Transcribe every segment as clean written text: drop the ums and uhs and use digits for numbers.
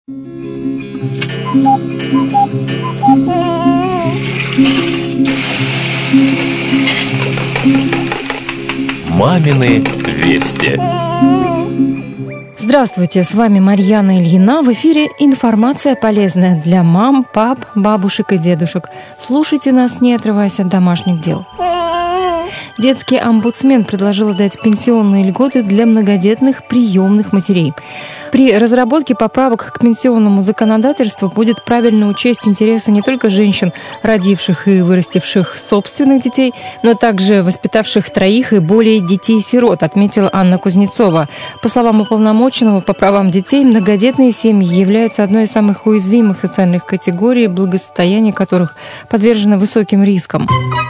Мамины вести. Здравствуйте, с вами Марьяна Ильина. В эфире информация полезная для мам, пап, бабушек и дедушек. Слушайте нас, не отрываясь от домашних дел. Детский омбудсмен предложил дать пенсионные льготы для многодетных приемных матерей. При разработке поправок к пенсионному законодательству будет правильно учесть интересы не только женщин, родивших и вырастивших собственных детей, но также воспитавших 3 и более детей-сирот, отметила Анна Кузнецова. По словам уполномоченного по правам детей, многодетные семьи являются одной из самых уязвимых социальных категорий, благосостояние которых подвержено высоким рискам.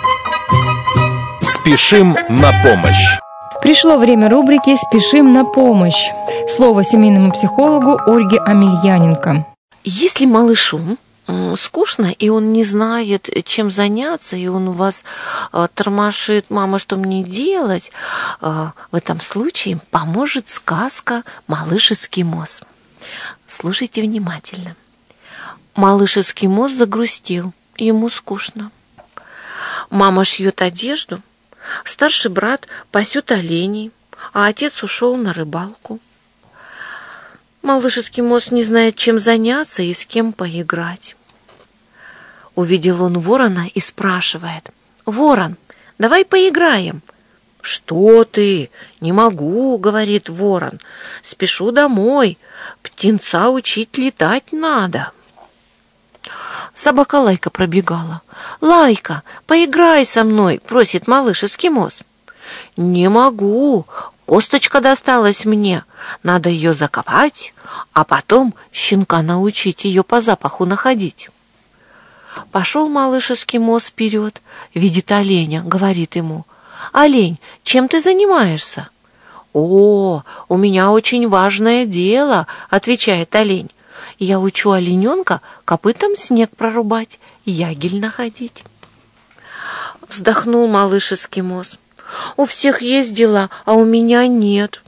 Спешим на помощь. Пришло время рубрики «Спешим на помощь». Слово семейному психологу Ольге Амельяненко. Если малышу скучно, и он не знает, чем заняться, и он у вас тормошит: «Мама, что мне делать?», в этом случае поможет сказка «Малыш-эскимос». Слушайте внимательно. Малыш-эскимос загрустил, ему скучно. Мама шьет одежду, старший брат пасет оленей, а отец ушел на рыбалку. Малыш-эскимос не знает, чем заняться и с кем поиграть. Увидел он ворона и спрашивает: «Ворон, давай поиграем». «Что ты? Не могу», — говорит ворон. «Спешу домой. Птенца учить летать надо». Собака Лайка пробегала. «Лайка, поиграй со мной», — просит малыш-эскимос. «Не могу. Косточка досталась мне. Надо ее закопать, а потом щенка научить ее по запаху находить». Пошел малыш-эскимос вперед, видит оленя, говорит ему: «Олень, чем ты занимаешься?» «О, у меня очень важное дело», — отвечает олень. «Я учу олененка копытом снег прорубать, ягель находить». Вздохнул малыш-эскимос. «У всех есть дела, а у меня нет».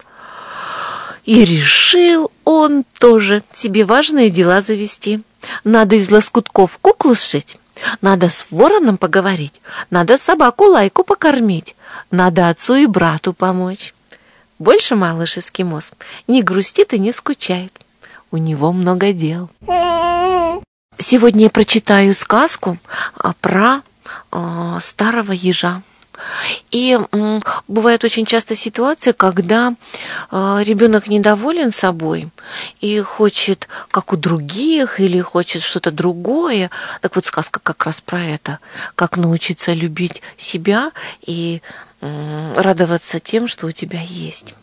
И решил он тоже себе важные дела завести. Надо из лоскутков куклу сшить, надо с вороном поговорить, надо собаку Лайку покормить, надо отцу и брату помочь. Больше малыш-эскимос не грустит и не скучает. У него много дел. Сегодня я прочитаю сказку про старого ежа. И бывает очень часто ситуация, когда ребенок недоволен собой и хочет, как у других, или хочет что-то другое. Так вот, сказка как раз про это. Как научиться любить себя и радоваться тем, что у тебя есть.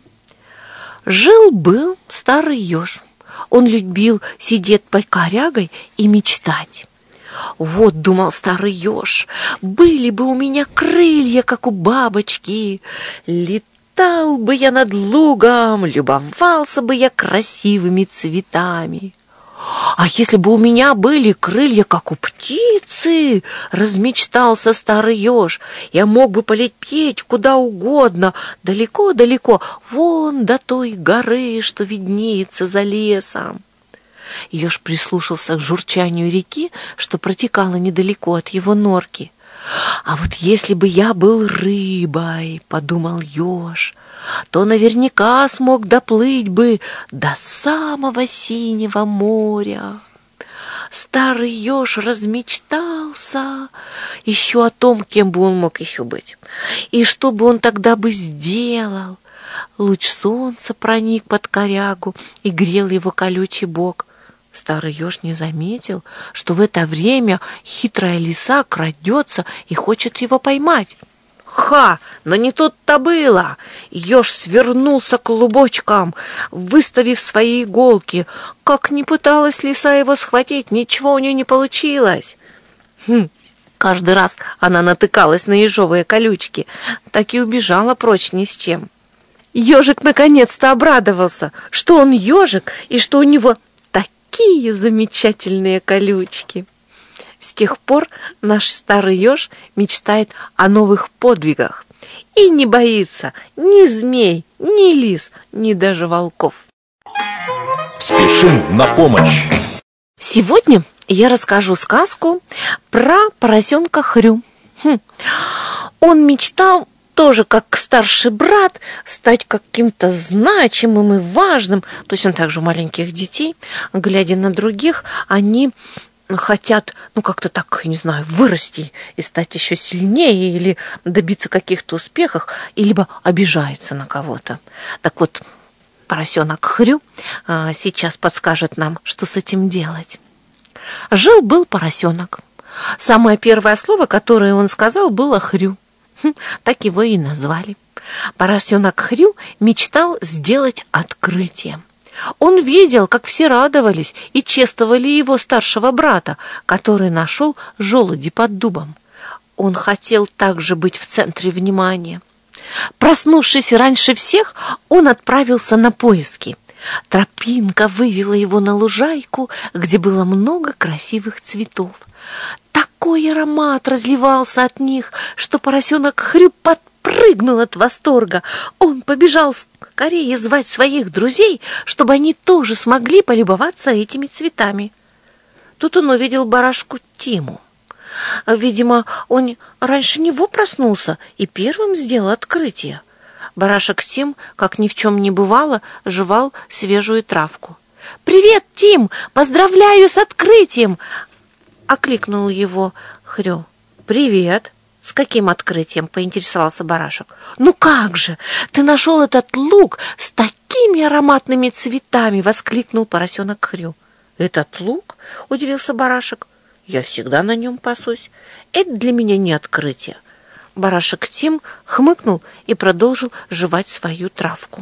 Жил-был старый еж. Он любил сидеть под корягой и мечтать. «Вот, — думал старый еж, — были бы у меня крылья, как у бабочки, летал бы я над лугом, любовался бы я красивыми цветами. А если бы у меня были крылья, как у птицы, — размечтался старый еж, — я мог бы полететь куда угодно, далеко-далеко, вон до той горы, что виднеется за лесом». Еж прислушался к журчанию реки, что протекала недалеко от его норки. «А вот если бы я был рыбой, — подумал еж, — то наверняка смог доплыть бы до самого синего моря». Старый еж размечтался еще о том, кем бы он мог еще быть, и что бы он тогда бы сделал. Луч солнца проник под корягу и грел его колючий бок. Старый еж не заметил, что в это время хитрая лиса крадется и хочет его поймать. Ха! Но не тут-то было. Еж свернулся клубочком, выставив свои иголки. Как ни пыталась лиса его схватить, ничего у нее не получилось. Каждый раз она натыкалась на ежовые колючки, так и убежала прочь ни с чем. Ежик наконец-то обрадовался, что он ежик и что у него такие замечательные колючки. С тех пор наш старый еж мечтает о новых подвигах и не боится ни змей, ни лис, ни даже волков. Спешим на помощь. Сегодня я расскажу сказку про поросенка Хрю. Он мечтал тоже, как старший брат, стать каким-то значимым и важным. Точно так же у маленьких детей, глядя на других, они хотят, как-то так, не знаю, вырасти и стать еще сильнее или добиться каких-то успехов, и либо обижаются на кого-то. Так вот, поросенок Хрю сейчас подскажет нам, что с этим делать. Жил-был поросенок. Самое первое слово, которое он сказал, было «хрю». Так его и назвали. Поросенок Хрю мечтал сделать открытие. Он видел, как все радовались и чествовали его старшего брата, который нашел желуди под дубом. Он хотел также быть в центре внимания. Проснувшись раньше всех, он отправился на поиски. Тропинка вывела его на лужайку, где было много красивых цветов. Такой аромат разливался от них, что поросенок Хрю подпрыгнул от восторга. Он побежал скорее звать своих друзей, чтобы они тоже смогли полюбоваться этими цветами. Тут он увидел барашку Тиму. Видимо, он раньше него проснулся и первым сделал открытие. Барашек Тим, как ни в чем не бывало, жевал свежую травку. «Привет, Тим! Поздравляю с открытием!» — окликнул его Хрю. «Привет! С каким открытием?» — поинтересовался барашек. «Ну как же! Ты нашел этот луг с такими ароматными цветами!» — воскликнул поросенок Хрю. «Этот луг?» — удивился барашек. «Я всегда на нем пасусь. Это для меня не открытие». Барашек Тим хмыкнул и продолжил жевать свою травку.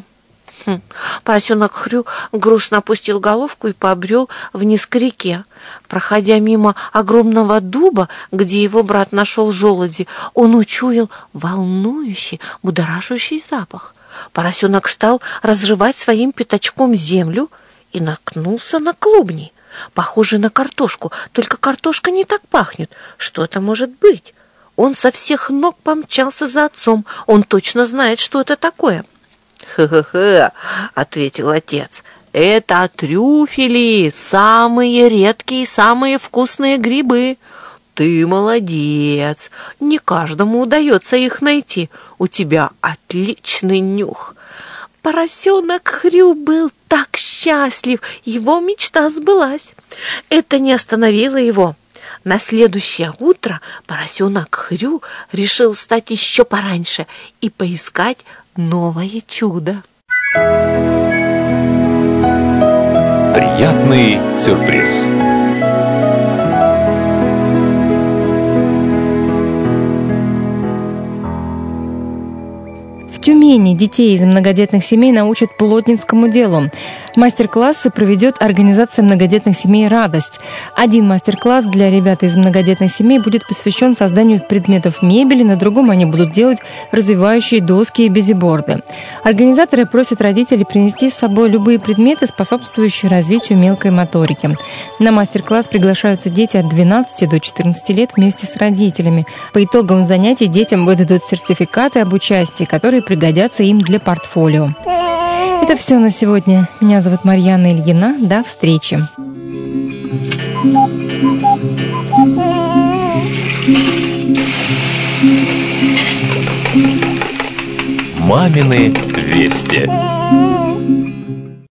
Поросенок Хрю грустно опустил головку и побрел вниз к реке. Проходя мимо огромного дуба, где его брат нашел желуди, он учуял волнующий, будоражащий запах. Поросенок стал разрывать своим пятачком землю и наткнулся на клубни, похожие на картошку, только картошка не так пахнет. Что это может быть? Он со всех ног помчался за отцом. Он точно знает, что это такое. «Хе-хе-хе», — ответил отец, — «это трюфели, самые редкие и самые вкусные грибы. Ты молодец, не каждому удается их найти. У тебя отличный нюх». Поросенок Хрю был так счастлив, его мечта сбылась. Это не остановило его. На следующее утро поросенок Хрю решил встать еще пораньше и поискать новое чудо. Приятный сюрприз. В Тюмени детей из многодетных семей научат плотницкому делу. Мастер-классы проведет организация многодетных семей «Радость». Один мастер-класс для ребят из многодетных семей будет посвящен созданию предметов мебели, на другом они будут делать развивающие доски и бизиборды. Организаторы просят родителей принести с собой любые предметы, способствующие развитию мелкой моторики. На мастер-класс приглашаются дети от 12 до 14 лет вместе с родителями. По итогам занятий детям выдадут сертификаты об участии, которые пригодятся им для портфолио. Это все на сегодня. Меня зовут Марьяна Ильина. До встречи. Мамины вести.